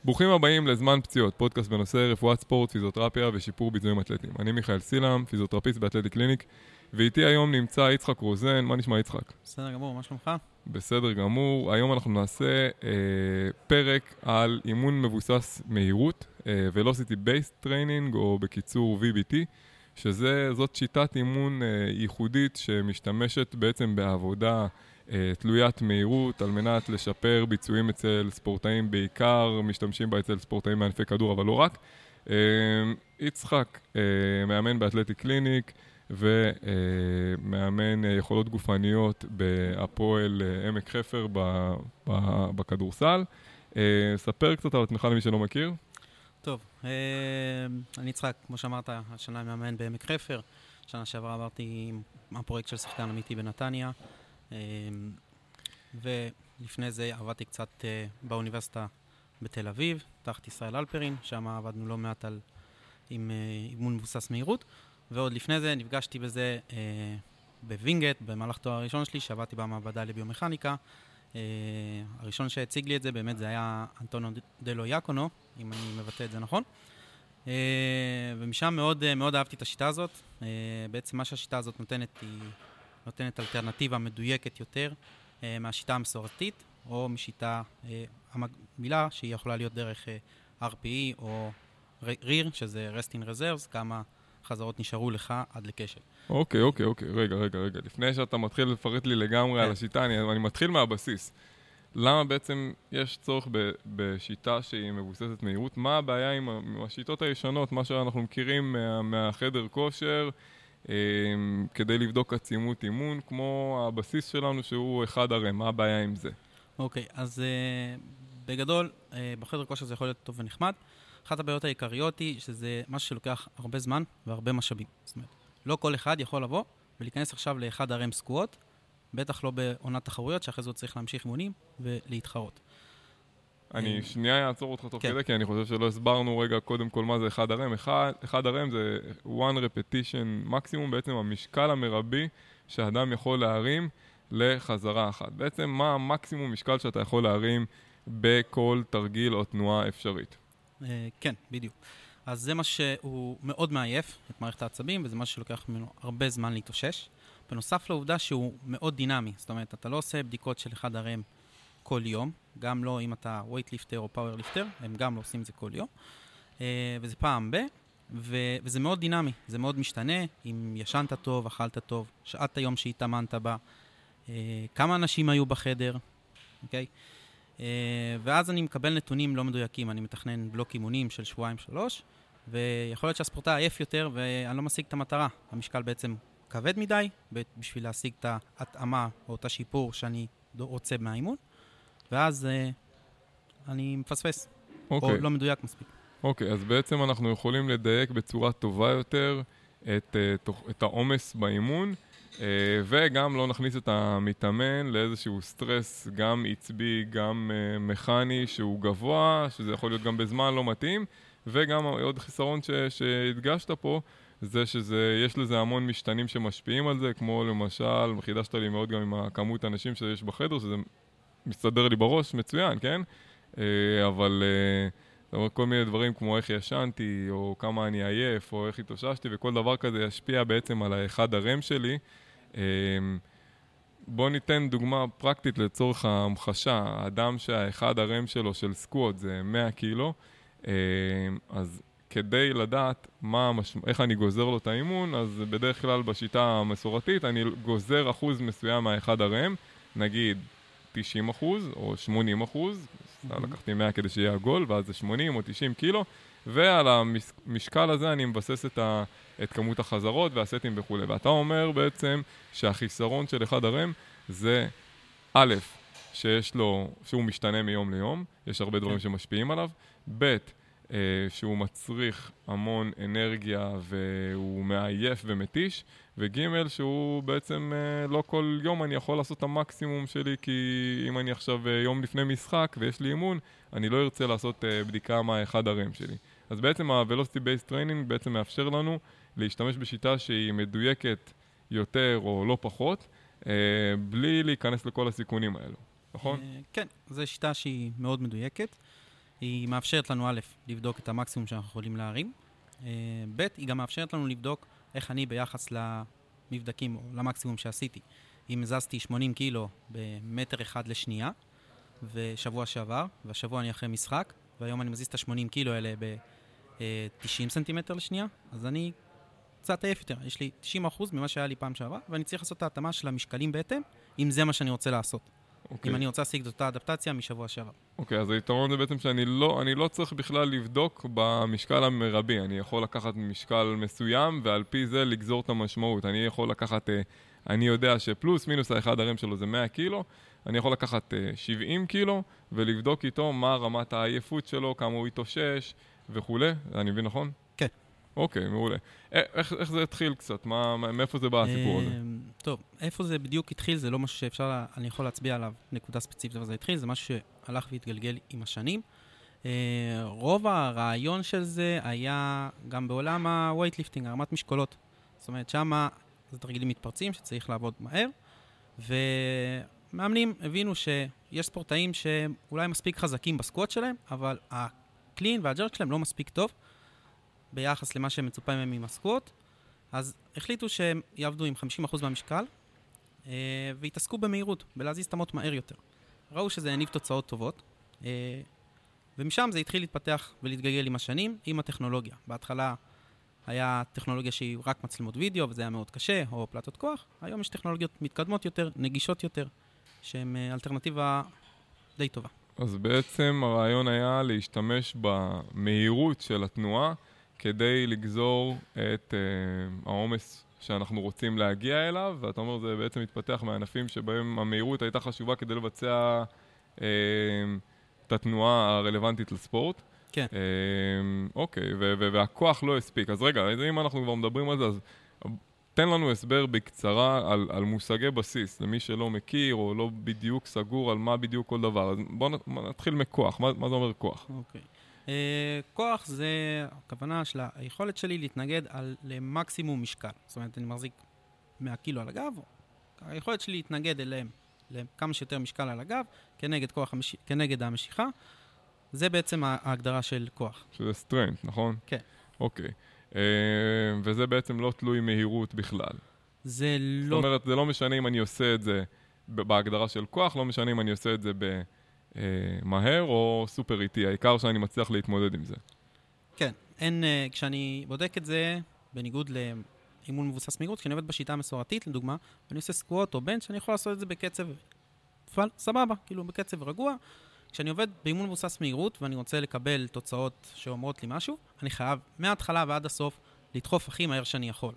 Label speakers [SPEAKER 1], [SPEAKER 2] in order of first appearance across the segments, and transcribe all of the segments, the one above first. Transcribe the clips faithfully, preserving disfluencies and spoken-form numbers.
[SPEAKER 1] ברוכים הבאים לזמן פציעות, פודקאסט בנושא רפואת ספורט, פיזיותרפיה ושיפור ביצועים אתלטיים. אני מיכאל סילם, פיזיותרפיסט באתלטיק קליניק, ואיתי היום נמצא יצחק רוזן. מה נשמע יצחק?
[SPEAKER 2] בסדר גמור, מה שלומך?
[SPEAKER 1] בסדר גמור. היום אנחנו נעשה אה, פרק על אימון מבוסס מהירות, אה, Velocity Based Training, או בקיצור וי בי טי, שזאת שיטת אימון אה, ייחודית שמשתמשת בעצם בעבודה תלוית מהירות על מנת לשפר ביצועים אצל ספורטאים, בעיקר משתמשים בה אצל ספורטאים מענפי כדור, אבל לא רק. יצחק, מאמן באתלטיק קליניק ומאמן יכולות גופניות בהפועל עמק חפר בכדורסל. ספר קצת על עצמך למי שלא מכיר.
[SPEAKER 2] טוב, אני יצחק, כמו שאמרת, השנה מאמן בעמק חפר. שנה שעברה עברתי הפרויקט של שחקן אמיתי בנתניה. ולפני זה עבדתי קצת באוניברסיטה בתל אביב, תחת ישראל אלפרין, שם עבדנו לא מעט על עם אימון מבוסס מהירות, ועוד לפני זה נפגשתי בזה בווינגט, במהלך תואר הראשון שלי, שעבדתי במעבדה לביומכניקה. הראשון שהציג לי את זה באמת זה היה אנטונו דלו יאקונו, אם אני מבטא את זה נכון. ומשם מאוד, מאוד אהבתי את השיטה הזאת. בעצם מה שהשיטה הזאת נותנת היא נותנת אלטרנטיבה מדויקת יותר אה, מהשיטה המסורתית, או משיטה אה, המקבילה, שהיא יכולה להיות דרך אה, אר פי אי או ריר, שזה Rest in Reserves, כמה חזרות נשארו לך עד לקשל.
[SPEAKER 1] אוקיי, אוקיי, אוקיי. רגע, רגע, רגע. לפני שאתה מתחיל לפרט לי לגמרי
[SPEAKER 2] כן.
[SPEAKER 1] על השיטה, אני, אני מתחיל מהבסיס. למה בעצם יש צורך ב, בשיטה שהיא מבוססת מהירות? מה הבעיה עם, עם השיטות הישנות, מה שאנחנו מכירים מה, מהחדר כושר, כדי לבדוק עצימות אימון, כמו הבסיס שלנו שהוא אחד הרי, מה הבעיה עם זה?
[SPEAKER 2] אוקיי, אז בגדול, בחדר כושר זה יכול להיות טוב ונחמד. אחת הבעיות העיקריות היא שזה משהו שלוקח הרבה זמן והרבה משאבים. זאת אומרת, לא כל אחד יכול לבוא ולהיכנס עכשיו לאחד הרם סקוואט, בטח לא בעונת תחרויות, שאחרי זה הוא צריך להמשיך אימונים ולהתחרות.
[SPEAKER 1] אני שנייה אעצור אותך תוך כדי, כי אני חושב שלא הסברנו רגע קודם כל מה זה אחד הרם. אחד, אחד הרם זה one repetition מקסימום, בעצם המשקל המרבי שהאדם יכול להרים לחזרה אחת. בעצם מה המקסימום משקל שאתה יכול להרים בכל תרגיל או תנועה אפשרית?
[SPEAKER 2] כן, בדיוק. אז זה מה שהוא מאוד מעייף את מערכת העצבים, וזה מה שלוקח ממנו הרבה זמן להתאושש. בנוסף לעובדה שהוא מאוד דינמי, זאת אומרת, אתה לא עושה בדיקות של אחד הרם כל יום, גם לא אם אתה ווייטליפטר או פאוורליפטר, הם גם לא עושים את זה כל יום, וזה פעם ב, ו- וזה מאוד דינמי, זה מאוד משתנה, אם ישנת טוב, אכלת טוב, שעת היום שהתאמנת בה, כמה אנשים היו בחדר, אוקיי? ואז אני מקבל נתונים לא מדויקים, אני מתכנן בלוק אימונים של שבועיים שלוש, ויכול להיות שהספורטאי עייף יותר, ואני לא משיג את המטרה, המשקל בעצם כבד מדי, בשביל להשיג את ההתאמה או את השיפור שאני רוצה מהאימון, ואז אה, אני מפספס, okay. או לא מדויק מספיק.
[SPEAKER 1] אוקיי, okay, אז בעצם אנחנו יכולים לדייק בצורה טובה יותר את, את העומס באימון, וגם לא נכניס את המתאמן לאיזשהו סטרס, גם עצבי, גם מכני, שהוא גבוה, שזה יכול להיות גם בזמן לא מתאים, וגם עוד חיסרון ש, שהדגשת פה, זה שיש לזה המון משתנים שמשפיעים על זה, כמו למשל, חידשת לי מאוד גם עם הכמות האנשים שיש בחדר, שזה מסתדר לי בראש מצוין, כן? אבל זאת אומרת, כל מיני דברים כמו איך ישנתי, או כמה אני עייף, או איך התאוששתי, וכל דבר כזה ישפיע בעצם על האחד הרם שלי. בוא ניתן דוגמה פרקטית לצורך ההמחשה. האדם שהאחד הרם שלו של סקוואט זה מאה קילו, אז כדי לדעת מה המש... איך אני גוזר לו את האימון, אז בדרך כלל בשיטה המסורתית אני גוזר אחוז מסוים מהאחד הרם, נגיד תשעים אחוז או שמונים אחוז, mm-hmm. לקחתי מאה כדי שיהיה עגול, ואז זה שמונים או תשעים קילו, ועל המשקל הזה אני מבסס את, ה... את כמות החזרות והסטים וכו'. ואתה אומר בעצם שהחיסרון של אחד הרם זה א', שיש לו, שהוא משתנה מיום ליום, יש הרבה דברים okay. שמשפיעים עליו, ב', שהוא מצריך המון אנרגיה והוא מעייף ומתיש, וג' שהוא בעצם לא כל יום אני יכול לעשות את המקסימום שלי, כי אם אני עכשיו יום לפני משחק ויש לי אימון, אני לא ארצה לעשות בדיקה מה אחד הרם שלי. אז בעצם ה-Velocity Based Training בעצם מאפשר לנו להשתמש בשיטה שהיא מדויקת יותר או לא פחות, בלי להיכנס לכל הסיכונים האלו, נכון?
[SPEAKER 2] כן, זו שיטה שהיא מאוד מדויקת. היא מאפשרת לנו א', לבדוק את המקסימום שאנחנו יכולים להרים. ב', היא גם מאפשרת לנו לבדוק איך אני ביחס למבדקים או למקסימום שעשיתי. אם הזזתי שמונים קילו במטר אחד לשנייה, ושבוע שעבר, והשבוע אני אחרי משחק, והיום אני מזיז את ה-שמונים קילו האלה ב-תשעים סנטימטר לשנייה, אז אני קצת עייף יותר. יש לי תשעים אחוז ממה שהיה לי פעם שעבר, ואני צריך לעשות את ההתאמה של המשקלים בהתאם, אם זה מה שאני רוצה לעשות.
[SPEAKER 1] אוקיי.
[SPEAKER 2] אם אני רוצה להשיג את אותה אדפטציה משבוע שעבר.
[SPEAKER 1] אוקיי, אז היתרון זה בעצם שאני לא, אני לא צריך בכלל לבדוק במשקל המרבי. אני יכול לקחת משקל מסוים, ועל פי זה לגזור את המשמעות. אני יכול לקחת, אני יודע שפלוס מינוס האחד הרם שלו זה מאה קילו, אני יכול לקחת שבעים קילו, ולבדוק איתו מה רמת העייפות שלו, כמה הוא יתאושש וכו'. אני מבין נכון?
[SPEAKER 2] כן.
[SPEAKER 1] אוקיי, מעולה. איך, איך זה התחיל קצת? מה, מאיפה זה בא הסיפור הזה?
[SPEAKER 2] טוב, איפה זה בדיוק התחיל, זה לא משהו שאפשר, אני יכול להצביע עליו נקודה ספציפית, אבל זה התחיל, זה משהו שהלך והתגלגל עם השנים. רוב הרעיון של זה היה גם בעולם ה-weightlifting, הרמת משקולות. זאת אומרת, שמה זה תרגילים מתפרצים שצריך לעבוד מהר, ומאמנים הבינו שיש ספורטאים שאולי מספיק חזקים בסקוואט שלהם, אבל הקלין והג'רק שלהם לא מספיק טוב, ביחס למה שהם מצופה מהם עם הסקוואט, אז החליטו שהם יעבדו עם חמישים אחוז מהמשקל, אה, והתעסקו במהירות, בלהזיז את המוט מהר יותר. ראו שזה יניב תוצאות טובות, אה, ומשם זה התחיל להתפתח ולהתגלגל עם השנים, עם הטכנולוגיה. בהתחלה היה טכנולוגיה שהיא רק מצלמות וידאו, וזה היה מאוד קשה, או פלטות כוח. היום יש טכנולוגיות מתקדמות יותר, נגישות יותר, שהן אה, אלטרנטיבה די טובה.
[SPEAKER 1] אז בעצם הרעיון היה להשתמש במהירות של התנועה, כדי לגזור את uh, העומס שאנחנו רוצים להגיע אליו, ואתה אומר, זה בעצם מתפתח מענפים שבהם המהירות הייתה חשובה כדי לבצע uh, את התנועה הרלוונטית לספורט.
[SPEAKER 2] כן.
[SPEAKER 1] Uh, אוקיי, ו- ו- והכוח לא הספיק. אז רגע, אם אנחנו כבר מדברים על זה, אז תן לנו הסבר בקצרה על, על מושגי בסיס, למי שלא מכיר או לא בדיוק סגור על מה בדיוק כל דבר. אז בואו נתחיל מכוח. מה, מה זה אומר כוח?
[SPEAKER 2] אוקיי. Uh, כוח זה הכוונה של היכולת שלי להתנגד על למקסימום משקל. זאת אומרת, אני מחזיק מאה קילו על הגב, היכולת שלי להתנגד אליהם לכמה שיותר משקל על הגב, כנגד, כוח המש... כנגד המשיכה, זה בעצם ההגדרה של כוח.
[SPEAKER 1] שזה strength, נכון?
[SPEAKER 2] כן.
[SPEAKER 1] אוקיי. Uh, וזה בעצם לא תלוי מהירות בכלל.
[SPEAKER 2] זה לא...
[SPEAKER 1] זאת אומרת, זה לא משנה אם אני עושה את זה בהגדרה של כוח, לא משנה אם אני עושה את זה ב... מהר או סופר איטי, העיקר שאני מצליח להתמודד עם זה.
[SPEAKER 2] כן, אין, כשאני בודק את זה, בניגוד לאימון מבוסס מהירות, כשאני עובד בשיטה המסורתית, לדוגמה, ואני עושה סקווט או בנץ', אני יכול לעשות את זה בקצב, סבבה, כאילו בקצב רגוע. כשאני עובד באימון מבוסס מהירות, ואני רוצה לקבל תוצאות שאומרות לי משהו, אני חייב מההתחלה ועד הסוף לדחוף הכי מהר שאני יכול.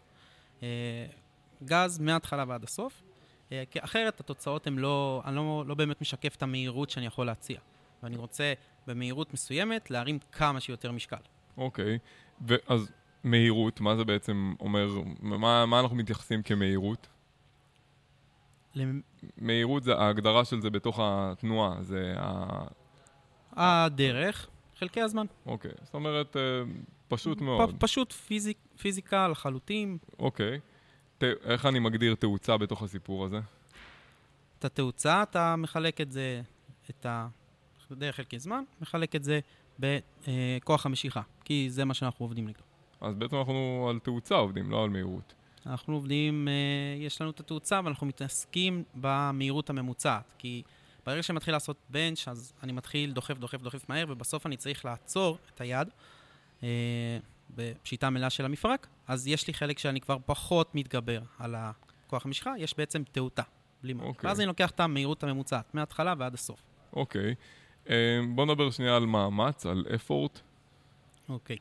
[SPEAKER 2] גז מההתחלה ועד הסוף, כי אחרת התוצאות הן לא, אני לא, לא באמת משקף את המהירות שאני יכול להציע. ואני רוצה במהירות מסוימת להרים כמה שיותר משקל.
[SPEAKER 1] אוקיי, ואז מהירות, מה זה בעצם אומר, מה, מה אנחנו מתייחסים כמהירות? למ... מהירות זה, ההגדרה של זה בתוך התנועה, זה ה...
[SPEAKER 2] הדרך, חלקי הזמן.
[SPEAKER 1] אוקיי, זאת אומרת, פשוט מאוד.
[SPEAKER 2] פ- פשוט פיזיק, פיזיקה לחלוטין.
[SPEAKER 1] אוקיי. איך אני מגדיר תאוצה בתוך הסיפור הזה?
[SPEAKER 2] את התאוצה, אתה מחלק את זה, את הדרך חלקי זמן, מחלק את זה בכוח המשיכה, כי זה מה שאנחנו עובדים נגדו.
[SPEAKER 1] אז בעצם אנחנו על תאוצה עובדים, לא על מהירות.
[SPEAKER 2] אנחנו עובדים, יש לנו את התאוצה, ואנחנו מתעסקים במהירות הממוצעת, כי ברגע שאני מתחיל לעשות בנץ', אז אני מתחיל דוחף, דוחף, דוחף מהר, ובסוף אני צריך לעצור את היד, בפשיטה מלאה של המפרק, אז יש לי חלק שאני כבר פחות מתגבר על הכוח המשיכה, יש בעצם תאותה, בלי מה. ואז אני לוקח את המהירות הממוצעת, מההתחלה ועד הסוף.
[SPEAKER 1] אוקיי. בוא נדבר שנייה על מאמץ, על effort.
[SPEAKER 2] אוקיי.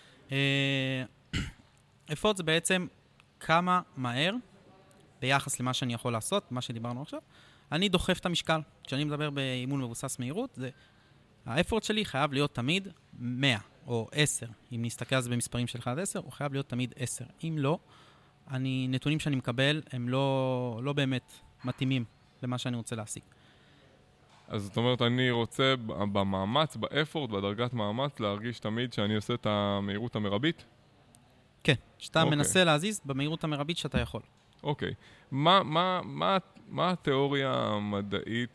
[SPEAKER 2] effort זה בעצם כמה מהר, ביחס למה שאני יכול לעשות, מה שדיברנו עכשיו, אני דוחף את המשקל. כשאני מדבר באימון מבוסס מהירות, זה... האפורט שלי חייב להיות תמיד מאה או עשר. אם נסתכל על זה במספרים של אחד עד עשר, הוא חייב להיות תמיד עשר. אם לא, אני, נתונים שאני מקבל הם לא, לא באמת מתאימים למה שאני רוצה להשיג.
[SPEAKER 1] אז זאת אומרת, אני רוצה במאמץ, באפורט, בדרגת מאמץ, להרגיש תמיד שאני עושה את המהירות המרבית?
[SPEAKER 2] כן, שאתה okay. מנסה להזיז במהירות המרבית שאתה יכול.
[SPEAKER 1] אוקיי. Okay. מה, מה, מה, מה התיאוריה המדעית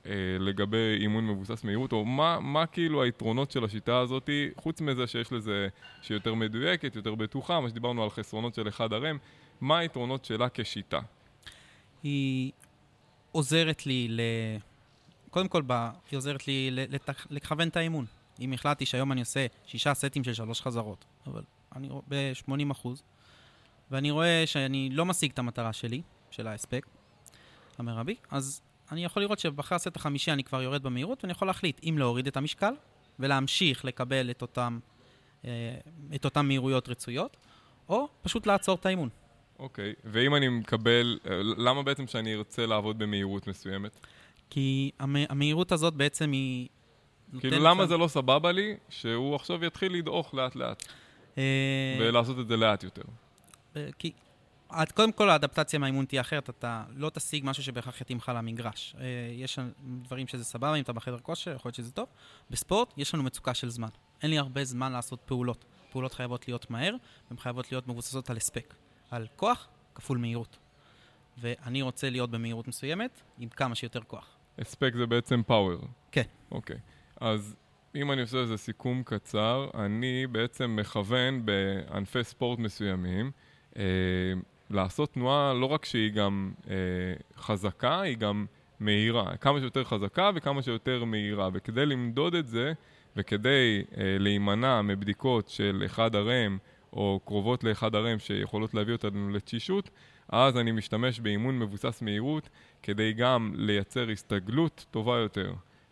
[SPEAKER 1] לגבי אימון מבוסס מהירות, או מה, מה כאילו היתרונות של השיטה הזאת, חוץ מזה שיש לזה, שהיא יותר מדויקת, יותר בטוחה, מה שדיברנו על חסרונות של אחד הרם, מה היתרונות שלה כשיטה?
[SPEAKER 2] היא עוזרת לי ל... קודם כל, בה, היא עוזרת לי לתכ... לכוון את האימון. אם החלטתי שהיום אני עושה שישה סטים של שלוש חזרות, אבל אני ב-שמונים אחוז, ואני רואה שאני לא משיג את המטרה שלי, של ההספק המרבי, אז אני יכול לראות שבאחרי הסט החמישי אני כבר יורד במהירות, ואני יכול להחליט אם להוריד את המשקל, ולהמשיך לקבל את אותם, את אותם מהירויות רצויות, או פשוט לעצור את האימון.
[SPEAKER 1] אוקיי, ואם אני מקבל, למה בעצם שאני ארצה לעבוד במהירות מסוימת?
[SPEAKER 2] כי המהירות הזאת בעצם היא...
[SPEAKER 1] כאילו למה זה לא סבבה לי שהוא עכשיו יתחיל לדעוך לאט לאט ולעשות את זה לאט יותר?
[SPEAKER 2] כי קודם כל האדפטציה מהאימון תהיה אחרת, אתה לא תשיג משהו שבהכרח יתאים לך למגרש. יש דברים שזה סבבה, אם אתה בחדר כושר, יכול להיות שזה טוב. בספורט יש לנו מצוקה של זמן. אין לי הרבה זמן לעשות פעולות. פעולות חייבות להיות מהר, והן חייבות להיות מבוססות על הספק. על כוח כפול מהירות. ואני רוצה להיות במהירות מסוימת עם כמה שיותר כוח.
[SPEAKER 1] הספק זה בעצם פאוור.
[SPEAKER 2] כן.
[SPEAKER 1] אוקיי. אז אם אני עושה איזה סיכום קצר, אני בעצם מכוון בענפי ספורט מסוימים, אה, לעשות תנועה לא רק שהיא גם אה, חזקה, היא גם מהירה. כמה שיותר חזקה וכמה שיותר מהירה. וכדי למדוד את זה, וכדי אה, להימנע מבדיקות של אחד הרם, או קרובות לאחד הרם שיכולות להביא אותנו לתשישות, אז אני משתמש באימון מבוסס מהירות, כדי גם לייצר הסתגלות טובה יותר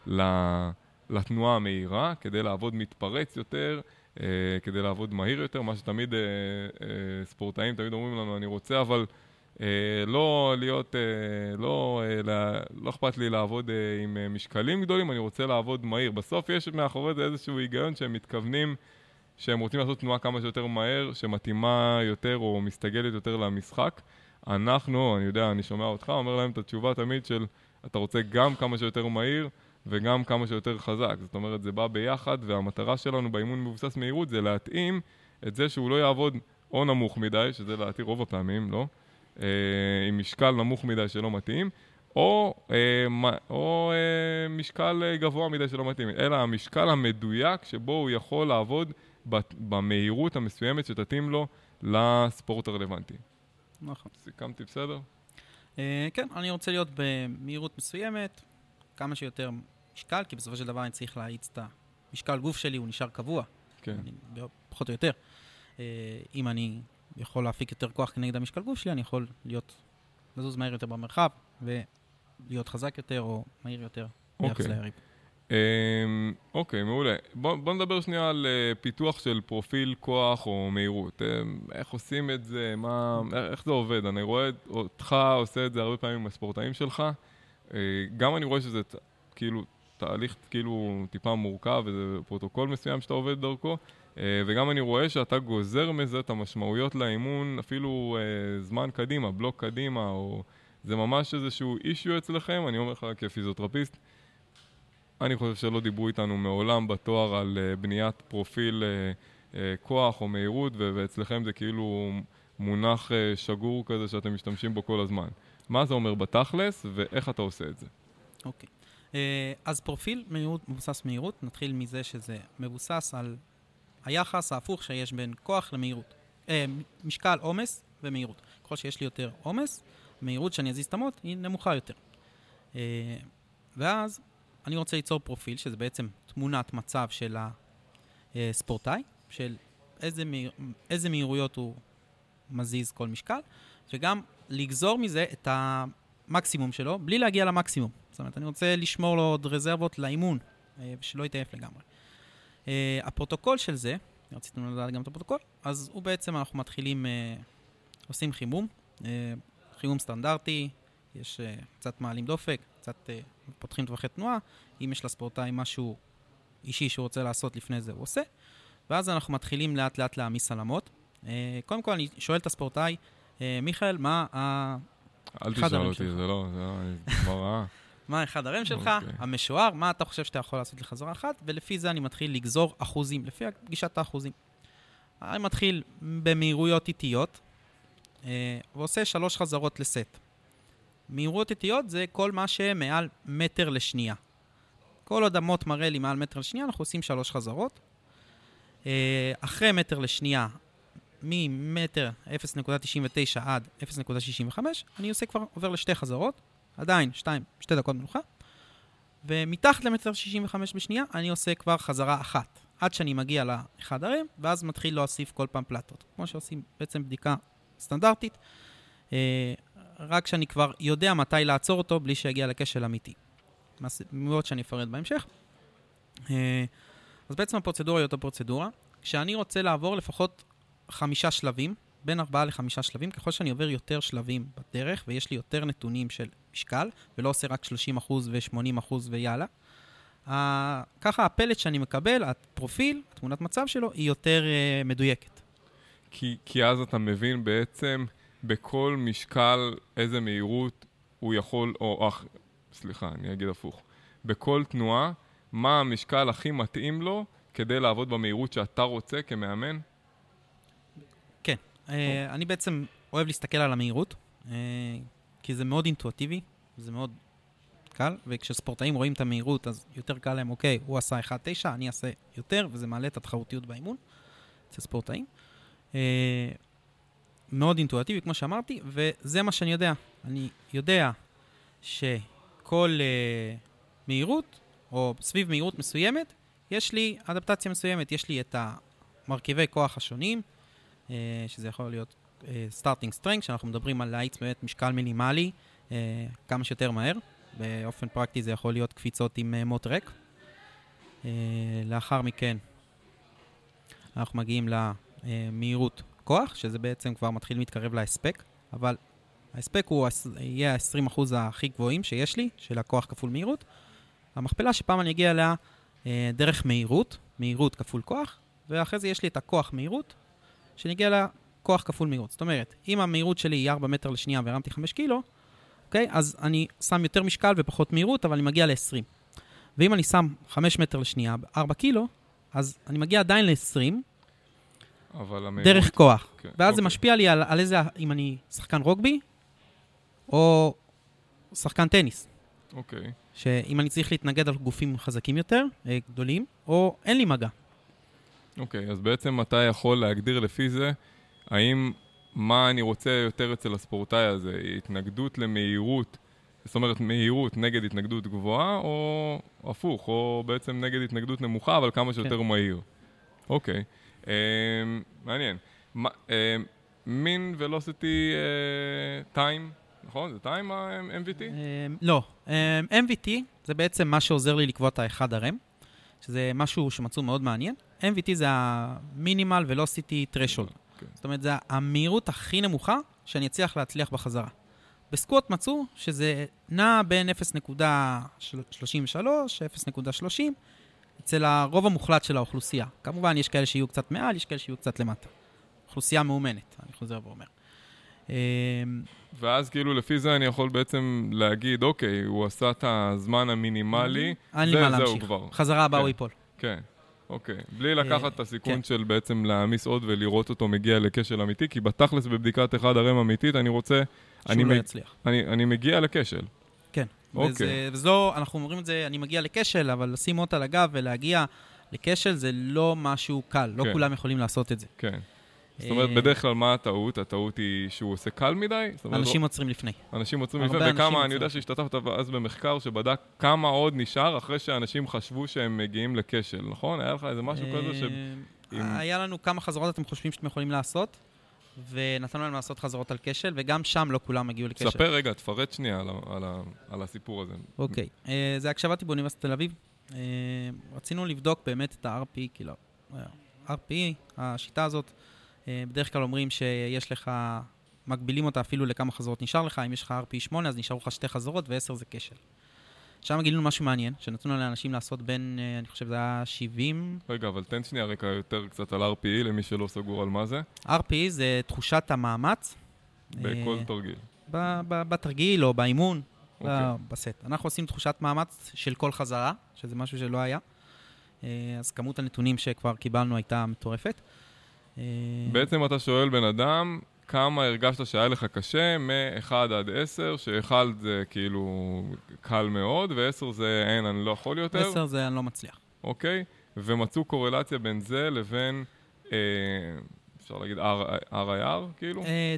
[SPEAKER 1] לתנועה המהירה, כדי לעבוד מתפרץ יותר, אה, כדי לעבוד מהיר יותר, מה שתמיד אה, אה, ספורטאים תמיד אומרים לנו, אני רוצה אבל אה, לא להיות, אה, לא, אה, לא, לא אכפת לי לעבוד אה, עם אה, משקלים גדולים, אני רוצה לעבוד מהיר. בסוף יש מאחורי זה איזשהו היגיון שהם מתכוונים שהם רוצים לעשות תנועה כמה שיותר מהר, שמתאימה יותר או מסתגלת יותר למשחק. אנחנו, אני יודע, אני שומע אותך, אומר להם את התשובה תמיד של אתה רוצה גם כמה שיותר מהיר וגם כמה שיותר חזק. זאת אומרת, זה בא ביחד, והמטרה שלנו באימון מבוסס מהירות זה להתאים את זה שהוא לא יעבוד או נמוך מדי, שזה להתיר רוב הפעמים, לא? אה, עם משקל נמוך מדי שלא מתאים, או, אה, או אה, משקל גבוה מדי שלא מתאים, אלא המשקל המדויק שבו הוא יכול לעבוד במהירות המסוימת שתתאים לו לספורט הרלוונטי.
[SPEAKER 2] נכון.
[SPEAKER 1] סיכמתי בסדר?
[SPEAKER 2] Uh, כן, אני רוצה להיות במהירות מסוימת, כמה שיותר משקל, כי בסופו של דבר אני צריך להאיץ את המשקל גוף שלי, הוא נשאר קבוע.
[SPEAKER 1] כן.
[SPEAKER 2] אני, פחות או יותר. Uh, אם אני יכול להפיק יותר כוח כנגד המשקל גוף שלי, אני יכול להיות, לזוז מהיר יותר במרחב, ולהיות חזק יותר או מהיר יותר.
[SPEAKER 1] אוקיי. אוקיי, מעולה. בוא, בוא נדבר שנייה על uh, פיתוח של פרופיל כוח או מהירות. Uh, איך עושים את זה? מה, איך זה עובד? אני רואה אותך עושה את זה הרבה פעמים עם הספורטאים שלך. Uh, גם אני רואה שזה ת, כאילו תהליך כאילו טיפה מורכב, וזה פרוטוקול מסוים שאתה עובד דרכו. Uh, וגם אני רואה שאתה גוזר מזה את המשמעויות לאימון, אפילו uh, זמן קדימה, בלוק קדימה, או זה ממש איזשהו אישיו אצלכם. אני אומר לך כפיזיותרפיסט, אני חושב שלא דיברו איתנו מעולם בתואר על uh, בניית פרופיל uh, uh, כוח או מהירות, ואצלכם זה כאילו מונח uh, שגור כזה שאתם משתמשים בו כל הזמן. מה זה אומר בתכלס ואיך אתה עושה את זה?
[SPEAKER 2] אוקיי. Okay. Uh, אז פרופיל מהירות, מבוסס מהירות, נתחיל מזה שזה מבוסס על היחס ההפוך שיש בין כוח למהירות. Uh, משקל, עומס ומהירות. ככל שיש לי יותר עומס, מהירות שאני אזיז את המוט היא נמוכה יותר. Uh, ואז אני רוצה ליצור פרופיל, שזה בעצם תמונת מצב של הספורטאי, של איזה, מהיר, איזה מהירויות הוא מזיז כל משקל, וגם לגזור מזה את המקסימום שלו, בלי להגיע למקסימום. זאת אומרת, אני רוצה לשמור לו עוד רזרבות לאימון, שלא יתעייף לגמרי. הפרוטוקול של זה, רציתם לדעת גם את הפרוטוקול, אז הוא בעצם, אנחנו מתחילים, עושים חימום, חימום סטנדרטי, יש קצת מעלים דופק, קצת פותחים טווחי תנועה, אם יש לספורטאי משהו אישי שהוא רוצה לעשות לפני זה, הוא עושה, ואז אנחנו מתחילים לאט לאט להעמיס על המוט. קודם כל אני שואל את הספורטאי, מיכאל, מה
[SPEAKER 1] אל תשאל אותי, זה לא, זה לא, זה כבר רעה.
[SPEAKER 2] מה אחד הרם שלך, המשוער, מה אתה חושב שאתה יכול לעשות לחזרה אחת, ולפי זה אני מתחיל לגזור אחוזים, לפי גישת האחוזים. אני מתחיל במהירויות איטיות, ועושה שלוש חזרות לסט. מהירות איטיות זה כל מה שמעל מטר לשנייה. כל עוד המוט מראה לי מעל מטר לשנייה, אנחנו עושים שלוש חזרות. אחרי מטר לשנייה, ממטר אפס נקודה תשעים ותשע עד אפס נקודה שישים וחמש, אני עושה כבר, עובר לשתי חזרות, עדיין שתיים, שתי דקות מנוחה, ומתחת למטר שישים וחמש בשנייה, אני עושה כבר חזרה אחת, עד שאני מגיע לאחד הרם, ואז מתחיל להוסיף כל פעם פלטות. כמו שעושים בעצם בדיקה סטנדרטית, רק שאני כבר יודע מתי לעצור אותו, בלי שיגיע לכשל אמיתי. מאוד שאני אפרד בהמשך. אז בעצם הפרוצדורה היא אותה פרוצדורה. כשאני רוצה לעבור לפחות חמישה שלבים, בין ארבעה לחמישה שלבים, ככל שאני עובר יותר שלבים בדרך, ויש לי יותר נתונים של משקל, ולא עושה רק שלושים אחוז ו-שמונים אחוז ויאללה, ככה הפלט שאני מקבל, הפרופיל, התמונת מצב שלו, היא יותר uh, מדויקת.
[SPEAKER 1] כי, כי אז אתה מבין בעצם בכל משקל איזה מהירות הוא יכול, או, או סליחה, אני אגיד הפוך. בכל תנועה, מה המשקל הכי מתאים לו כדי לעבוד במהירות שאתה רוצה כמאמן?
[SPEAKER 2] כן. אה, אני בעצם אוהב להסתכל על המהירות, אה, כי זה מאוד אינטואטיבי, זה מאוד קל, וכשספורטאים רואים את המהירות, אז יותר קל להם, אוקיי, הוא עשה אחד נקודה תשע, אני אעשה יותר, וזה מעלה את התחרותיות באימון אצל ספורטאים. אה, מאוד אינטואטיבי, כמו שאמרתי, וזה מה שאני יודע. אני יודע שכל uh, מהירות, או סביב מהירות מסוימת, יש לי אדפטציה מסוימת. יש לי את המרכיבי כוח השונים, uh, שזה יכול להיות uh, starting strength, שאנחנו מדברים על להאיץ באמת משקל מינימלי, uh, כמה שיותר מהר. באופן פרקטי זה יכול להיות קפיצות עם uh, מוט ריק. Uh, לאחר מכן, אנחנו מגיעים למהירות כוח, שזה בעצם כבר מתחיל מתקרב להספק, אבל ההספק הוא יהיה ה-עשרים אחוז הכי גבוהים שיש לי, של הכוח כפול מהירות. המכפלה שפעם אני אגיע אליה דרך מהירות, מהירות כפול כוח, ואחרי זה יש לי את הכוח מהירות, שנגיע אליה כוח כפול מהירות. זאת אומרת, אם המהירות שלי היא ארבע מטר לשנייה והרמתי חמש קילו, אוקיי? אז אני שם יותר משקל ופחות מהירות, אבל אני מגיע ל-עשרים. ואם אני שם חמש מטר לשנייה, ארבע קילו, אז אני מגיע עדיין ל-עשרים, דרך כוח. Okay. ואז okay. זה משפיע לי על, על איזה, אם אני שחקן רוגבי, או שחקן טניס.
[SPEAKER 1] אוקיי. Okay.
[SPEAKER 2] שאם אני צריך להתנגד על גופים חזקים יותר, גדולים, או אין לי מגע.
[SPEAKER 1] אוקיי, okay, אז בעצם אתה יכול להגדיר לפי זה, האם מה אני רוצה יותר אצל הספורטאי הזה, התנגדות למהירות, זאת אומרת מהירות נגד התנגדות גבוהה, או הפוך, או בעצם נגד התנגדות נמוכה, אבל כמה שיותר okay. מהיר. אוקיי. Okay. Uh, מעניין. Ma, uh, min velocity uh, time, נכון? זה time ה-אם וי טי?
[SPEAKER 2] Uh, לא. Uh, אם וי טי זה בעצם מה שעוזר לי לקבוע את האחד הרם, שזה משהו שמצאו מאוד מעניין. אם וי טי זה ה-minimal velocity threshold. Okay. זאת אומרת, זה המהירות הכי נמוכה שאני אצליח להצליח בחזרה. בסקווט מצאו שזה נע בין אפס נקודה שלושים ושלוש, אפס נקודה שלושים, אצל הרוב המוחלט של האוכלוסייה. כמובן, יש כאלה שיהיו קצת מעל, יש כאלה שיהיו קצת למטה. אוכלוסייה מאומנת, אני חוזר ואומר.
[SPEAKER 1] ואז כאילו לפי זה אני יכול בעצם להגיד, אוקיי, הוא עשה את הזמן המינימלי, זה, זהו כבר.
[SPEAKER 2] חזרה הבאה הוא ייפול.
[SPEAKER 1] כן, אוקיי. בלי לקחת את הסיכון של בעצם להעמיס עוד ולראות אותו מגיע לכשל אמיתי, כי בתכלס בבדיקת אחד הרם אמיתית, אני רוצה...
[SPEAKER 2] שהוא לא יצליח.
[SPEAKER 1] אני מגיע לכשל.
[SPEAKER 2] כן. וזה, וזו, אנחנו אומרים את זה, אני מגיע לכשל, אבל לשים אותה לגב ולהגיע לכשל זה לא משהו קל. לא כולם יכולים לעשות את זה.
[SPEAKER 1] כן. זאת אומרת, בדרך כלל מה הטעות? הטעות היא שהוא עושה קל מדי?
[SPEAKER 2] אנשים עוצרים לפני.
[SPEAKER 1] אנשים עוצרים לפני, וכמה, אני יודע שהשתתפת אז במחקר שבדק כמה עוד נשאר אחרי שאנשים חשבו שהם מגיעים לכשל, נכון? היה לך איזה משהו כזה ש...
[SPEAKER 2] היה לנו כמה חזרות אתם חושבים שאתם יכולים לעשות, ונתנו לנו לעשות חזרות על כשל, וגם שם לא כולם הגיעו לכשל.
[SPEAKER 1] ספר רגע, תפרט שנייה על, על, על הסיפור הזה.
[SPEAKER 2] אוקיי. Okay. Uh, זה הקשבתי באוניברסיטת תל אביב. Uh, רצינו לבדוק באמת את ה-אר פי אי, כאילו, אר פי אי, השיטה הזאת, uh, בדרך כלל אומרים שיש לך, מגבילים אותה אפילו לכמה חזרות נשאר לך, אם יש לך אר פי אי שמונה, אז נשארו לך שתי חזרות, ועשר זה כשל. שם גילינו משהו מעניין, שנתנו לאנשים לעשות בין, uh, אני חושב, זה היה שבעים.
[SPEAKER 1] רגע, אבל תן שנייה רקע יותר קצת על אר פי אי, למי שלא סגור על מה זה.
[SPEAKER 2] אר פי אי זה תחושת המאמץ.
[SPEAKER 1] בכל uh, תרגיל.
[SPEAKER 2] ב- ב- בתרגיל או באימון, okay. ב- בסט. אנחנו עושים תחושת מאמץ של כל חזרה, שזה משהו שלא היה. Uh, אז כמות הנתונים שכבר קיבלנו הייתה מטורפת.
[SPEAKER 1] בעצם אתה שואל בן אדם, כמה הרגשת שהיה לך קשה מ-אחד עד עשר, ש-אחד זה כאילו קל מאוד, ו-עשר זה אין, אני לא יכול יותר.
[SPEAKER 2] עשר זה אני לא מצליח.
[SPEAKER 1] אוקיי? ומצאו קורלציה בין זה לבין, אה, אפשר להגיד, אר איי אר, כאילו?
[SPEAKER 2] אה,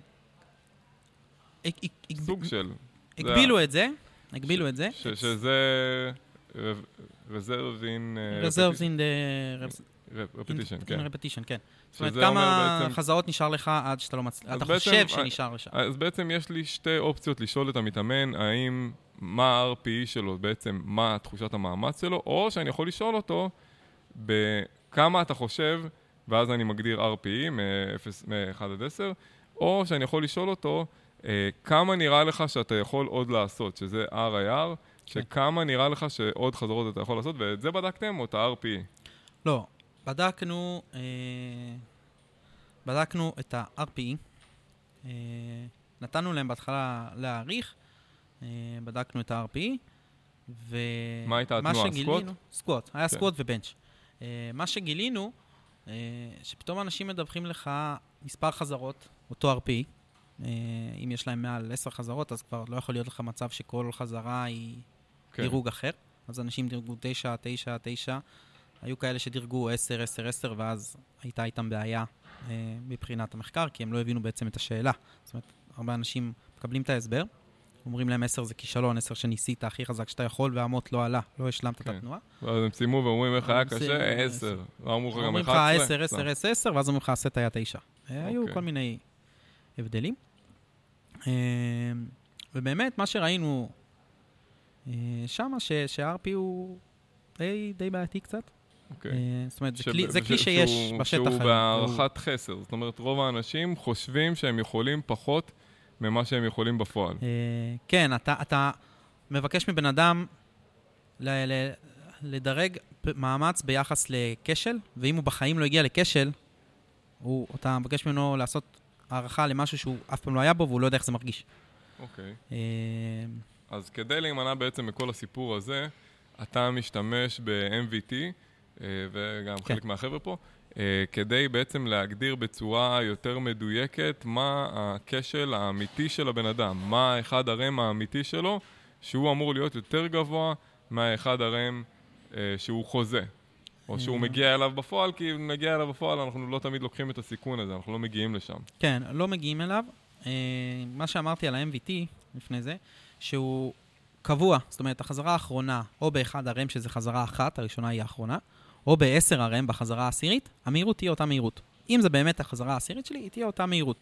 [SPEAKER 1] סוג של.
[SPEAKER 2] הגבילו את זה, הגבילו את זה.
[SPEAKER 1] שזה reserves in
[SPEAKER 2] reserves in the
[SPEAKER 1] repetition, כן.
[SPEAKER 2] repetition, כן. זאת אומרת, כמה חזרות נשאר לך עד שאתה לא מצליח, אתה חושב שנשאר לך.
[SPEAKER 1] אז בעצם יש לי שתי אופציות לשאול את המתאמן, האם, מה ה-אר פי איי שלו, בעצם מה תחושת המאמץ שלו, או שאני יכול לשאול אותו בכמה אתה חושב, ואז אני מגדיר אר פי איי מ-אחד עד עשר, או שאני יכול לשאול אותו כמה נראה לך שאתה יכול עוד לעשות, שזה אר איי אר, שכמה נראה לך שעוד חזרות אתה יכול לעשות, ואת זה בדקתם או את ה-אר פי איי?
[SPEAKER 2] לא, בדקנו, אה, בדקנו את ה-אר פי איי, אה, נתנו להם בהתחלה להעריך, אה, בדקנו את ה-אר פי איי, ומה
[SPEAKER 1] מה הייתה התנועה? סקוט?
[SPEAKER 2] סקוט, היה סקוט ובנץ'. אה, מה שגילינו, אה, שפתאום אנשים מדווחים לך מספר חזרות, אותו אר פי איי, אה, אם יש להם מעל עשר חזרות, אז כבר לא יכול להיות לך מצב שכל חזרה היא כן. דירוג אחר. אז אנשים דירגו תשע, תשע, תשע, היו כאלה שדירגו עשר, עשר, עשר, ואז הייתה איתם בעיה אה, מבחינת המחקר, כי הם לא הבינו בעצם את השאלה. זאת אומרת, הרבה אנשים מקבלים את ההסבר, אומרים להם עשר זה כישלון, עשר שניסית הכי חזק שאתה יכול, והמות לא עלה, לא השלמת כן. את התנועה.
[SPEAKER 1] ואז הם שימו ואומרים איך היה קשה, עשר. ואמרו לך גם
[SPEAKER 2] אומרים לך עשר, עשר, עשר, עשר, ואז אומרים לך הסט היה תשע. היו כל מיני הבדלים. ובאמת, מה שראינו שם, שה-אר פי הוא די בעייתי קצת. זאת אומרת, זה כלי שיש בשטח.
[SPEAKER 1] שהוא בהערכת חסר. זאת אומרת, רוב האנשים חושבים שהם יכולים פחות ממה שהם יכולים בפועל.
[SPEAKER 2] כן, אתה מבקש מבן אדם לדרג מאמץ ביחס לכשל, ואם הוא בחיים לא הגיע לכשל, אתה מבקש ממנו לעשות הערכה למשהו שהוא אף פעם לא היה בו, והוא לא יודע איך זה מרגיש.
[SPEAKER 1] אוקיי. אז כדי להימנע בעצם מכל הסיפור הזה, אתה משתמש ב-אם וי טי, וגם חלק מהחבר'ה פה, כדי בעצם להגדיר בצורה יותר מדויקת מה הכשל האמיתי של הבן אדם, מה האחד הרם האמיתי שלו, שהוא אמור להיות יותר גבוה מהאחד הרם שהוא חוזה. או שהוא מגיע אליו בפועל, כי אם נגיע אליו בפועל, אנחנו לא תמיד לוקחים את הסיכון הזה, אנחנו לא מגיעים לשם.
[SPEAKER 2] כן, לא מגיעים אליו. מה שאמרתי על ה-אם וי טי לפני זה, שהוא קבוע, זאת אומרת, החזרה האחרונה, או באחד הרם, שזה חזרה אחת, הראשונה היא האחרונה, או בעשר הרם, בחזרה העשירית, המהירות תהיה אותה מהירות. אם זה באמת החזרה העשירית שלי, היא תהיה אותה מהירות.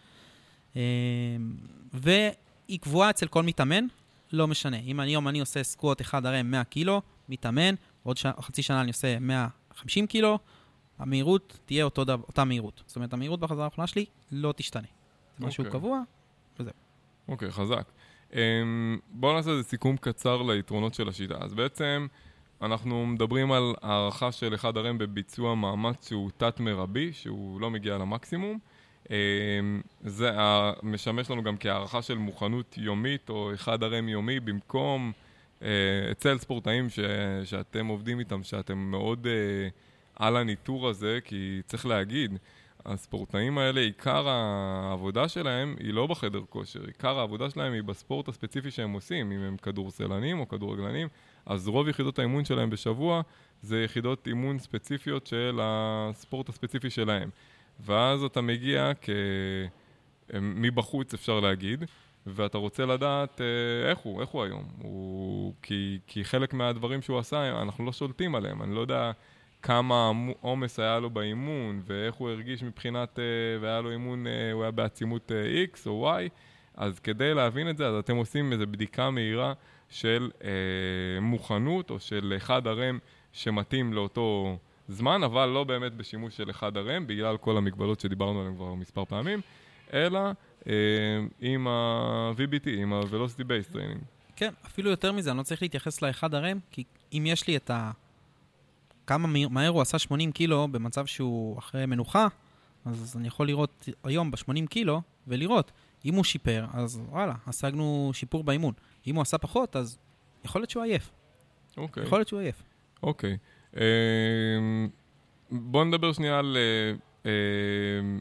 [SPEAKER 2] והיא קבועה אצל כל מתאמן, לא משנה. אם היום אני עושה סקווט אחד הרם מאה קילו, מתאמן, עוד ש... חצי שנה אני עושה מאה וחמישים קילו, המהירות תהיה אותו דו... אותה מהירות. זאת אומרת, המהירות בחזרה האחרונה שלי לא תשתנה. זה משהו okay. קבוע, וזהו.
[SPEAKER 1] אוקיי, okay, חזק. Um, בואו נעשה איזה סיכום קצר ליתרונות של השיטה. אז בעצם אנחנו מדברים על הערכה של אחד הרם בביצוע מאמץ שהוא תת-מרבי, שהוא לא מגיע למקסימום. Um, זה משמש לנו גם כהערכה של מוכנות יומית או אחד הרם יומי במקום... אצל ספורטאים ש... שאתם עובדים איתם, שאתם מאוד uh, על הניטור הזה, כי צריך להגיד, הספורטאים האלה, עיקר העבודה שלהם היא לא בחדר כושר, עיקר העבודה שלהם היא בספורט הספציפי שהם עושים, אם הם כדורסלנים או כדורגלנים, אז רוב יחידות האימון שלהם בשבוע זה יחידות אימון ספציפיות של הספורט הספציפי שלהם. ואז אתה מגיע כ... מבחוץ אפשר להגיד, ואתה רוצה לדעת אה, איך הוא, איך הוא היום. הוא, כי, כי חלק מהדברים שהוא עשה, אנחנו לא שולטים עליהם. אני לא יודע כמה עומס היה לו באימון, ואיך הוא הרגיש מבחינת, אה, והיה לו אימון, אה, הוא היה בעצימות אה, X או Y. אז כדי להבין את זה, אז אתם עושים איזו בדיקה מהירה של אה, מוכנות, או של אחד הרם שמתאים לאותו זמן, אבל לא באמת בשימוש של אחד הרם, בגלל כל המגבלות שדיברנו עליהן כבר מספר פעמים, אלא עם ה-וי בי טי, עם ה-Velocity Based Training.
[SPEAKER 2] כן, אפילו יותר מזה, אני לא צריך להתייחס לאחד הרם, כי אם יש לי את ה... כמה מהר הוא עשה שמונים קילו במצב שהוא אחרי מנוחה, אז אני יכול לראות היום ב-שמונים קילו, ולראות, אם הוא שיפר, אז וואלה, השגנו שיפור באימון. אם הוא עשה פחות, אז יכול להיות שהוא עייף.
[SPEAKER 1] אוקיי.
[SPEAKER 2] יכול להיות שהוא עייף.
[SPEAKER 1] אוקיי. בואו נדבר שנייה על...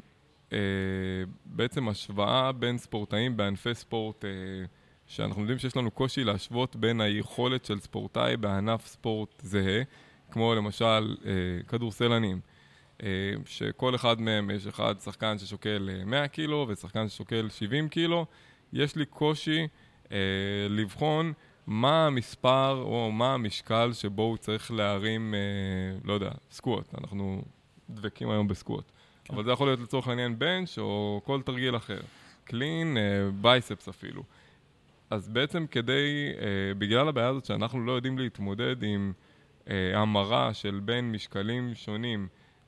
[SPEAKER 1] אה, בעצם השוואה בין ספורטאים בענפי ספורט, אה, שאנחנו יודעים שיש לנו קושי להשוות בין היכולת של ספורטאי בענף ספורט זהה, כמו למשל אה, כדורסלנים, אה, שכל אחד מהם יש אחד שחקן ששוקל מאה קילו ושחקן ששוקל שבעים קילו, יש לי קושי אה, לבחון מה המספר או מה המשקל שבו הוא צריך להרים, אה, לא יודע, סקווט. אנחנו דבקים היום בסקווט. כן. אבל זה יכול להיות לצורך העניין בנץ' או כל תרגיל אחר. קלין, אה, בייספס אפילו. אז בעצם כדי, אה, בגלל הבעיה הזאת שאנחנו לא יודעים להתמודד עם אה, המרה של בין משקלים שונים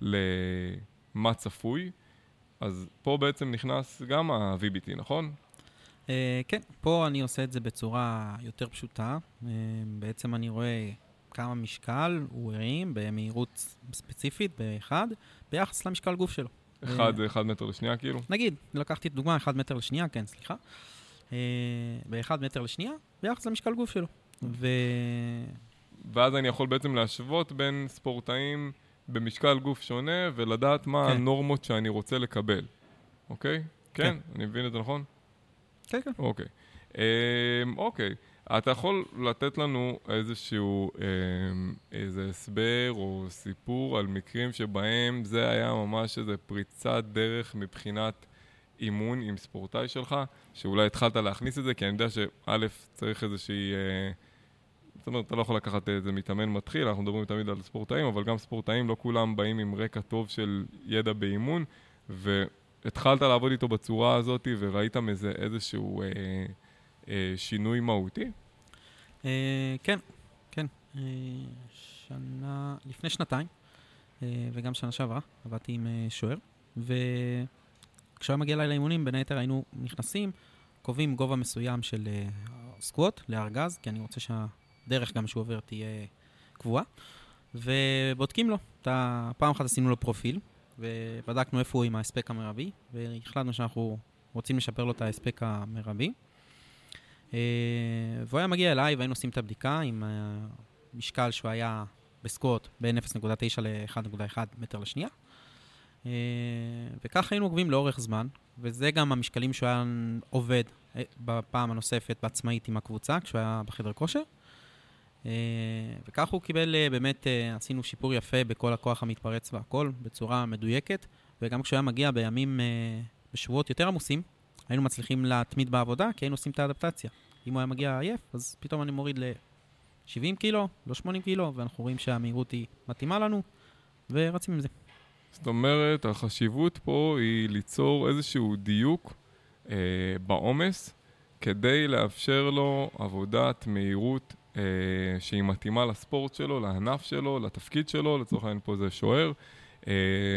[SPEAKER 1] למה צפוי, אז פה בעצם נכנס גם ה-וי בי טי, נכון?
[SPEAKER 2] Uh, כן, פה אני עושה את זה בצורה יותר פשוטה. Uh, בעצם אני רואה כמה משקל הוא הרים במהירות ספציפית באחד, ביחס למשקל גוף שלו.
[SPEAKER 1] אחד, uh, אחד מטר לשנייה כאילו?
[SPEAKER 2] נגיד, לקחתי את דוגמה, אחד מטר לשנייה, כן, סליחה. Uh, באחד מטר לשנייה, ביחס למשקל גוף שלו. ו...
[SPEAKER 1] ואז אני יכול בעצם להשוות בין ספורטאים במשקל גוף שונה, ולדעת מה כן. הנורמות שאני רוצה לקבל. אוקיי? כן, כן. אני מבין את זה נכון?
[SPEAKER 2] כן, כן.
[SPEAKER 1] אוקיי. אוקיי. אתה יכול לתת לנו איזשהו, איזה הסבר או סיפור על מקרים שבהם זה היה ממש איזה פריצת דרך מבחינת אימון עם ספורטאי שלך, שאולי התחלת להכניס את זה, כי אני יודע שא' צריך איזושהי, זאת אומרת, אתה לא יכול לקחת איזה מתאמן מתחיל, אנחנו מדברים תמיד על ספורטאים, אבל גם ספורטאים לא כולם באים עם רקע טוב של ידע באימון, ו... התחלת לעבוד איתו בצורה הזאת וראית מזה איזשהו אה, אה, שינוי מהותי?
[SPEAKER 2] אה, כן, כן. אה, שנה, לפני שנתיים, אה, וגם שנה שעברה, עבדתי עם אה, שוער, וכשהיה מגיע אליי לאימונים, בין היתר היינו נכנסים, קובעים גובה מסוים של אה, סקווט לארגז, כי אני רוצה שהדרך גם שהוא עובר תהיה קבועה, ובודקים לו. פעם אחת עשינו לו פרופיל, ובדקנו איפה הוא עם ההספק המרבי, והחלטנו שאנחנו רוצים לשפר לו את ההספק המרבי. והוא היה מגיע אליי, והיינו עושים את הבדיקה עם משקל שהוא היה בסקווט בין אפס נקודה תשע ל-אחד נקודה אחת מטר לשנייה. וכך היינו עוקבים לאורך זמן, וזה גם המשקלים שהוא היה עובד בפעם הנוספת בעצמאית עם הקבוצה, כשהוא היה בחדר כושר. וכך הוא קיבל, באמת עשינו שיפור יפה בכל הכוח המתפרץ והכל, בצורה מדויקת, וגם כשהוא היה מגיע בימים, בשבועות יותר עמוסים, היינו מצליחים להתמיד בעבודה, כי היינו עושים את האדפטציה. אם הוא היה מגיע עייף, אז פתאום אני מוריד ל-שבעים קילו, לא שמונים קילו, ואנחנו רואים שהמהירות היא מתאימה לנו, ורצים עם זה.
[SPEAKER 1] זאת אומרת, החשיבות פה היא ליצור איזשהו דיוק אה, בעומס, כדי לאפשר לו עבודת מהירות אה, שהיא מתאימה לספורט שלו, לענף שלו, לתפקיד שלו, לצורך העניין פה זה שוער, אה,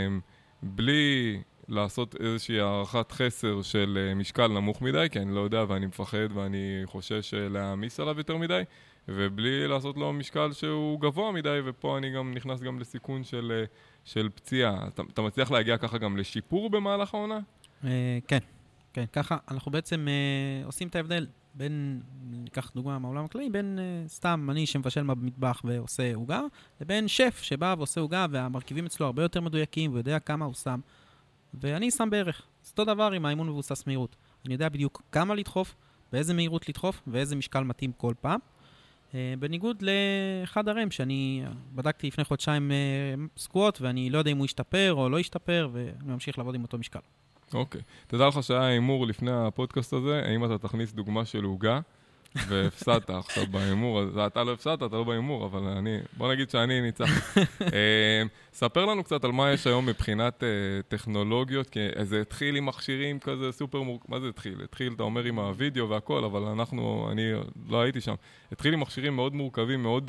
[SPEAKER 1] בלי לעשות איזושהי הערכת חסר של אה, משקל נמוך מדי, כי אני לא יודע ואני מפחד ואני חושש אה, להעמיס עליו יותר מדי, ובלי לעשות לו משקל שהוא גבוה מדי, ופה אני גם נכנס גם לסיכון של, אה, של פציעה. אתה, אתה מצליח להגיע ככה גם לשיפור במהלך העונה?
[SPEAKER 2] אה, כן, כן, ככה אנחנו בעצם אה, עושים את ההבדל בין, ניקח דוגמה מהעולם הכללי, בין uh, סתם אני שמבשל במטבח ועושה עוגה, לבין שף שבא ועושה עוגה והמרכיבים אצלו הרבה יותר מדויקים ויודע כמה הוא שם, ואני שם בערך. זה אותו דבר עם האימון מבוסס מהירות. אני יודע בדיוק כמה לדחוף, באיזה מהירות לדחוף ואיזה משקל מתאים כל פעם. Uh, בניגוד לאחד הרם שאני בדקתי לפני חודשיים uh, סקווט ואני לא יודע אם הוא ישתפר או לא ישתפר ואני ממשיך לעבוד עם אותו משקל.
[SPEAKER 1] אוקיי. תדע לך שהיה אימור לפני הפודקאסט הזה, האם אתה תכניס דוגמה של עוגה, והפסדת עכשיו באימור, אז אתה לא הפסדת, אתה לא באימור, אבל אני, בוא נגיד שאני ניצח. ספר לנו קצת על מה יש היום מבחינת טכנולוגיות, כי זה התחיל עם מכשירים כזה סופר מורכב, מה זה התחיל? התחיל, אתה אומר, עם הוידאו והכל, אבל אנחנו, אני לא הייתי שם. התחיל עם מכשירים מאוד מורכבים, מאוד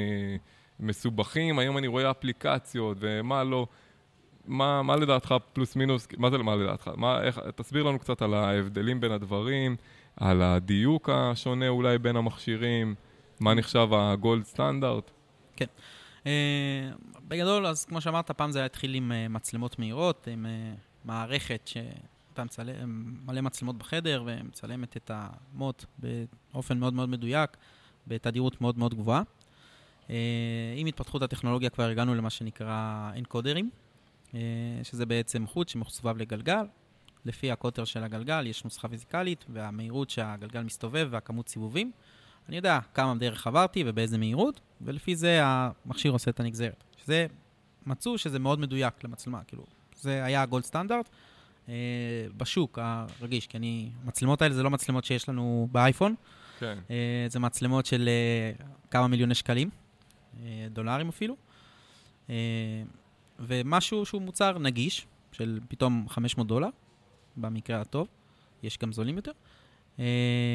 [SPEAKER 1] מסובכים, היום אני רואה אפליקציות ומה לא. מה, מה לדעתך פלוס מינוס, מה זה מה לדעתך? מה, איך, תסביר לנו קצת על ההבדלים בין הדברים, על הדיוק השונה אולי בין המכשירים, מה נחשב הגולד סטנדרט?
[SPEAKER 2] כן. Uh, בגדול, אז כמו שאמרת, פעם זה היה התחיל עם uh, מצלמות מהירות, עם uh, מערכת שאתה מצלם, מלא מצלמות בחדר ומצלמת את המוט באופן מאוד מאוד מדויק, בתדירות מאוד מאוד גבוהה. Uh, עם התפתחות הטכנולוגיה כבר הגענו למה שנקרא אנקודרים, שזה בעצם חוט שמסובב לגלגל, לפי הקוטר של הגלגל, יש נוסחה פיזיקלית, והמהירות שהגלגל מסתובב והכמות סיבובים. אני יודע כמה דרך עברתי ובאיזה מהירות, ולפי זה המכשיר עושה את הנגזרת. שזה, מצאו שזה מאוד מדויק למצלמה, כאילו, זה היה הגולד סטנדרט. אה, בשוק הרגיש, כי אני, מצלמות האלה זה לא מצלמות שיש לנו באייפון,
[SPEAKER 1] כן.
[SPEAKER 2] אה, זה מצלמות של אה, כמה מיליוני שקלים, אה, דולרים אפילו, אה, ומשהו שהוא מוצר נגיש, של פתאום חמש מאות דולר, במקרה הטוב, יש גם זולים יותר. אה,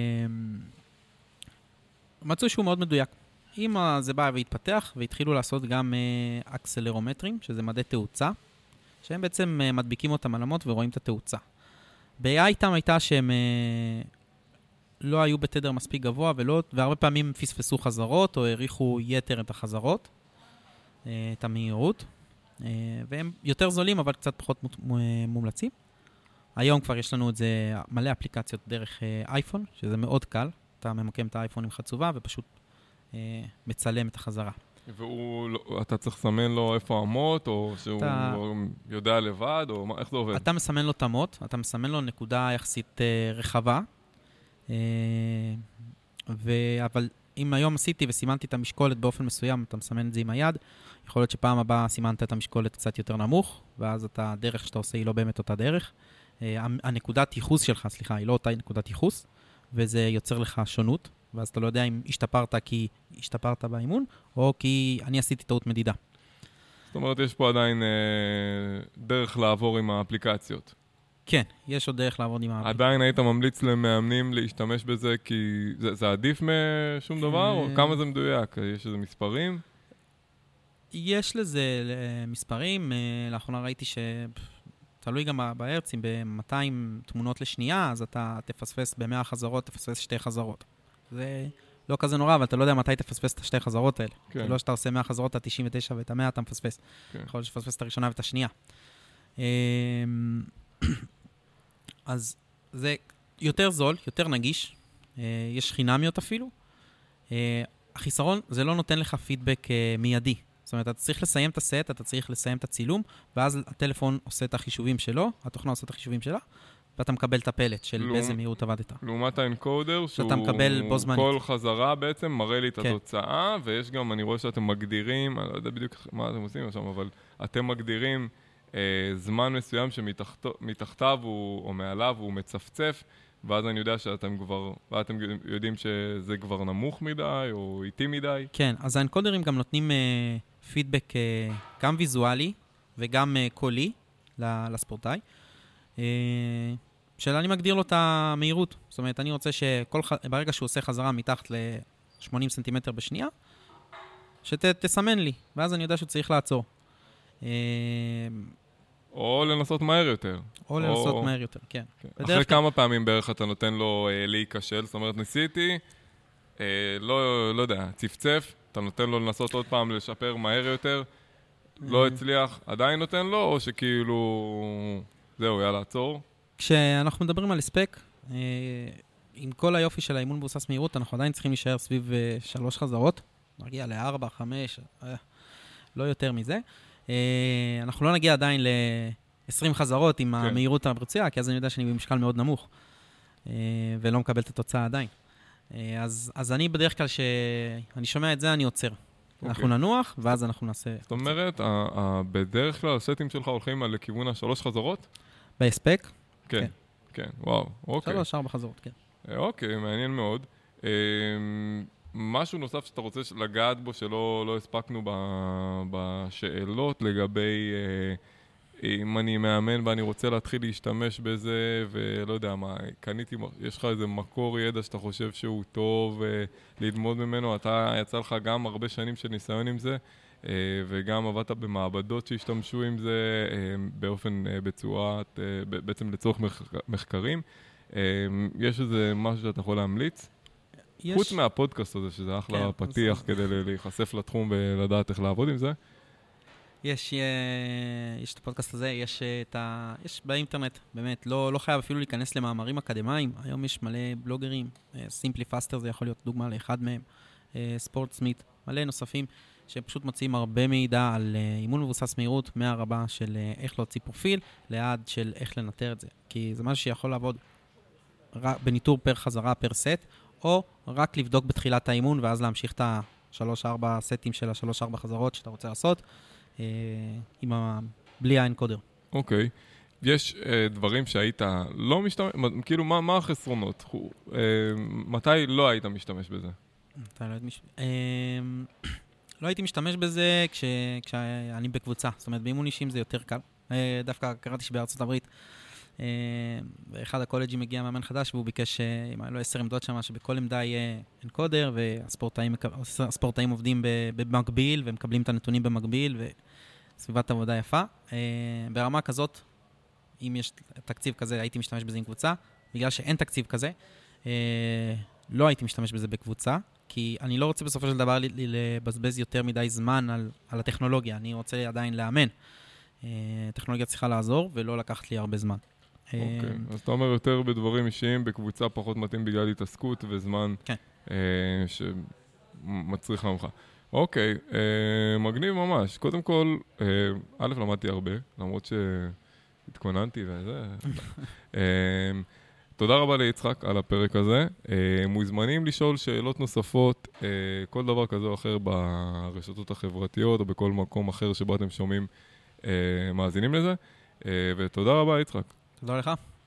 [SPEAKER 2] מצאו שהוא מאוד מדויק. אם זה בא והתפתח, והתחילו לעשות גם אה, אקסלרומטרים, שזה מדי תאוצה, שהם בעצם uh, מדביקים אותם על המות ורואים את התאוצה. בעיה איתם הייתה שהם uh, לא היו בתדר מספיק גבוה, ולא, והרבה פעמים פספסו חזרות, או העריכו יתר את החזרות, uh, את המהירות, uh, והם יותר זולים, אבל קצת פחות מומלצים. היום כבר יש לנו את זה מלא אפליקציות דרך uh, אייפון, שזה מאוד קל. אתה ממקם את האייפון עם חצובה, ופשוט uh, מצלם את החזרה.
[SPEAKER 1] והוא, אתה צריך לסמן לו איפה המות, או שהוא אתה... יודע לבד, או מה, איך זה עובד?
[SPEAKER 2] אתה מסמן לו את המות, אתה מסמן לו נקודה יחסית אה, רחבה, אה, ו... אבל אם היום עשיתי וסימנתי את המשקולת באופן מסוים, אתה מסמן את זה עם היד, יכול להיות שפעם הבאה סימנת את המשקולת קצת יותר נמוך, ואז אתה, הדרך שאתה עושה היא לא באמת אותה דרך. אה, הנקודת ייחוס שלך, סליחה, היא לא אותה נקודת ייחוס, וזה יוצר לך שונות. ואז אתה לא יודע אם השתפרת כי השתפרת באימון, או כי אני עשיתי טעות מדידה.
[SPEAKER 1] זאת אומרת, יש פה עדיין אה, דרך לעבור עם האפליקציות.
[SPEAKER 2] כן, יש עוד דרך לעבור עם האפליקציות.
[SPEAKER 1] עדיין היית ממליץ למאמנים להשתמש בזה, כי זה, זה עדיף משום דבר, או כמה זה מדויק? יש איזה מספרים?
[SPEAKER 2] יש לזה מספרים. לאחרונה ראיתי ש... תלוי גם בהרצים, ב-מאתיים תמונות לשנייה, אז אתה תפספס ב-מאה חזרות, תפספס שתי חזרות. זה לא כזה נורא, אבל אתה לא יודע מתי תפספס את השתי חזרות האלה. כן. זה לא שאתה עושה מאה חזרות, את תשעים ותשע ואת ה-מאה אתה מפספס. כן. יכול להיות שפספס את הראשונה ואת השנייה. אז זה יותר זול, יותר נגיש. יש חינמיות אפילו. החיסרון, זה לא נותן לך פידבק מיידי. זאת אומרת, אתה צריך לסיים את הסט, אתה צריך לסיים את הצילום, ואז הטלפון עושה את החישובים שלו, התוכנה עושה את החישובים שלה, ואתה מקבל את הפלט של לעומ... באיזה מהירות עבדת.
[SPEAKER 1] לעומת האנקודר, שהוא כל חזרה בעצם מראה לי את כן. התוצאה, ויש גם, אני רואה שאתם מגדירים, אני לא יודע בדיוק מה אתם עושים שם, אבל אתם מגדירים אה, זמן מסוים שמתחתיו הוא, או מעליו הוא מצפצף, ואז אני יודע שאתם כבר, ואתם יודעים שזה כבר נמוך מדי, או איטי מדי. כן,
[SPEAKER 2] אז האנקודרים גם נותנים אה, פידבק אה, גם ויזואלי, וגם אה, קולי לספורטאי. אה, שאלה, אני מגדיר לו את המהירות. זאת אומרת, אני רוצה שברגע שהוא עושה חזרה מתחת ל-שמונים סנטימטר בשנייה, שתסמן לי, ואז אני יודע שהוא צריך לעצור.
[SPEAKER 1] או לנסות מהר יותר.
[SPEAKER 2] או לנסות מהר יותר, כן.
[SPEAKER 1] אחרי כמה פעמים בערך אתה נותן לו להיכשל, זאת אומרת, ניסיתי, לא יודע, צפצף, אתה נותן לו לנסות עוד פעם לשפר מהר יותר, לא הצליח, עדיין נותן לו, או שכאילו, זהו, יאללה, עצור?
[SPEAKER 2] כשאנחנו מדברים על הספק, עם כל היופי של האימון מבוסס מהירות, אנחנו עדיין צריכים להישאר סביב שלוש חזרות, נגיע לארבע, חמש, לא יותר מזה. אנחנו לא נגיע עדיין ל-עשרים חזרות עם המהירות הרצויה, כי אז אני יודע שאני במשקל מאוד נמוך, ולא מקבל את התוצאה עדיין. אז, אז אני בדרך כלל שאני שומע את זה, אני עוצר. אנחנו ננוח, ואז אנחנו נעשה...
[SPEAKER 1] זאת אומרת, בדרך כלל הסטים שלך הולכים לכיוון השלוש חזרות?
[SPEAKER 2] בהספק?
[SPEAKER 1] כן, כן, וואו, אוקיי.
[SPEAKER 2] שלוש, ארבע חזרות, כן.
[SPEAKER 1] אוקיי, מעניין מאוד. משהו נוסף שאתה רוצה לגעת בו שלא לא הספקנו בשאלות לגבי אם אני מאמן ואני רוצה להתחיל להשתמש בזה ולא יודע מה, קניתי, יש לך איזה מקור ידע שאתה חושב שהוא טוב ללמוד ממנו, אתה יצא לך גם הרבה שנים של ניסיון עם זה וגם עבדת במעבדות שהשתמשו עם זה באופן בצורת, בעצם לצורך מחקרים. יש איזה משהו שאתה יכול להמליץ? יש... חוץ מהפודקאסט הזה, שזה אחלה כן, פתיח כדי להיחשף לתחום ולדעת איך לעבוד עם זה.
[SPEAKER 2] יש, יש את הפודקאסט הזה, יש, את ה... יש באינטרנט, באמת, לא, לא חייב אפילו להיכנס למאמרים אקדמיים. היום יש מלא בלוגרים, סימפלי פאסטר זה יכול להיות דוגמה לאחד מהם, ספורטסמית, מלא נוספים, שפשוט מציעים הרבה מידע על uh, אימון מבוסס מהירות, מהרבה של uh, איך להוציא פרופיל, ליד של איך לנטר את זה. כי זה משהו שיכול לעבוד רק בניטור פר חזרה, פר סט, או רק לבדוק בתחילת האימון, ואז להמשיך את ה-שלוש ארבע סטים של ה-שלוש ארבע חזרות שאתה רוצה לעשות, uh, עם ה... בלי האנקודר.
[SPEAKER 1] אוקיי. Okay. יש uh, דברים שהיית לא משתמש, כאילו מה, מה החסרונות? Uh, מתי לא היית משתמש בזה?
[SPEAKER 2] מתי לא היית משתמש? Uh, לא הייתי משתמש בזה כש, כשאני בקבוצה. זאת אומרת, באימון אישים זה יותר קל. Uh, דווקא קראתי שבארצות הברית, uh, באחד הקולג'ים מגיע מאמן חדש, והוא ביקש, uh, אם היה לו עשר עמדות שם, שבכל עמדה יהיה אנקודר, והספורטאים הספורטאים עובדים במקביל, והם מקבלים את הנתונים במקביל, וסביבת עבודה יפה. Uh, ברמה כזאת, אם יש תקציב כזה, הייתי משתמש בזה עם קבוצה. בגלל שאין תקציב כזה, אה, לא הייתי משתמש בזה בקבוצה, כי אני לא רוצה בסופו של דבר לבזבז יותר מדי זמן על, על הטכנולוגיה. אני רוצה עדיין לאמן. אה, הטכנולוגיה צריכה לעזור, ולא לקחת לי הרבה זמן.
[SPEAKER 1] אוקיי, אה, אז אתה אומר יותר בדברים אישיים, בקבוצה פחות מתאים בגלל התעסקות וזמן
[SPEAKER 2] כן.
[SPEAKER 1] אה, שמצריך ממך. אוקיי, אה, מגניב ממש. קודם כל, אה, א', למדתי הרבה, למרות ש... התכוננתי וזה. תודה רבה ליצחק על הפרק הזה. מוזמנים לשאול שאלות נוספות, כל דבר כזה או אחר ברשתות החברתיות או בכל מקום אחר שבו אתם שומעים מאזינים לזה. ותודה רבה, יצחק.
[SPEAKER 2] תודה לך.